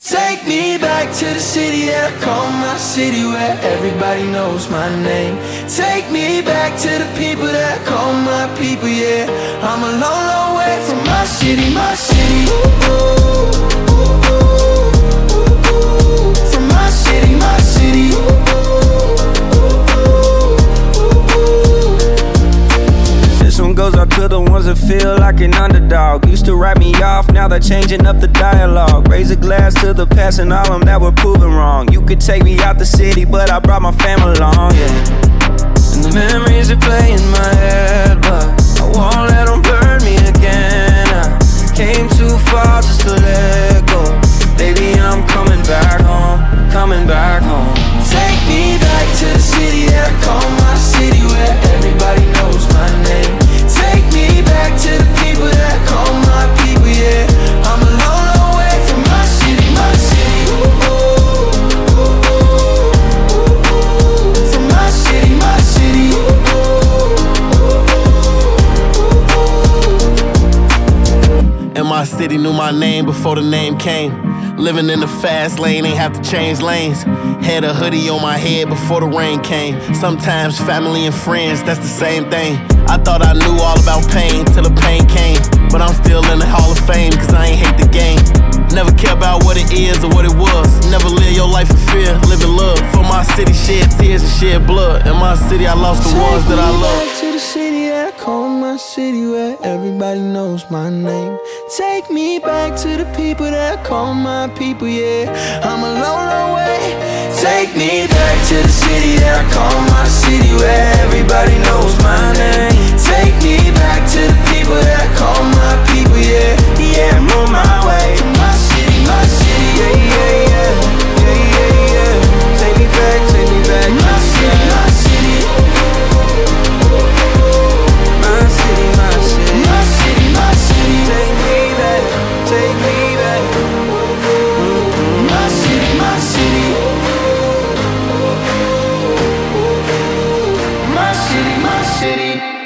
Take me back to the city that I call my city, where everybody knows my name. Take me back to the people that I call my people, yeah. I'm a long, long way from my city, my city. From my city, my city. This one goes out to the ones that feel like an underdog. Used to write me off, now they're changing up the dialogue. Raise a glass to the past and all them that were proven wrong. You could take me out the city, but I brought my family along, yeah. And the memories that play in my head, but I won't let them burn me again. I came too far just to let go. Baby, I'm coming back home, coming back home. Take me back to the city that I call my city, where everybody knows my name. Take me back to the people that I call my people, yeah. I'm a long, long way from my city, my city. From my city, my city. And my city knew my name before the name came. Living in the fast lane, ain't have to change lanes. Had a hoodie on my head before the rain came. Sometimes family and friends, that's the same thing. I thought I knew all about pain till the pain came. But I'm still in the Hall of Fame, cause I ain't hate the game. Never care about what it is or what it was. Never live your life in fear, live in love. For my city, shed tears and shed blood. In my city, I lost the ones that I love. Take me back to the city that I call my city, where everybody knows my name. Take me back to the people that I call my people, yeah. I'm a long, long way. Take me back to the city that I call my city, where everybody knows my name. Take me back to the people that I call my people, yeah. Yeah, I'm on my way. My city, my city, yeah, yeah, yeah. Yeah, yeah, yeah. Take me back, take me back. My city, my city. My city, my city. My city, my city. Take me back, take me back. My city, my city. My city, my city.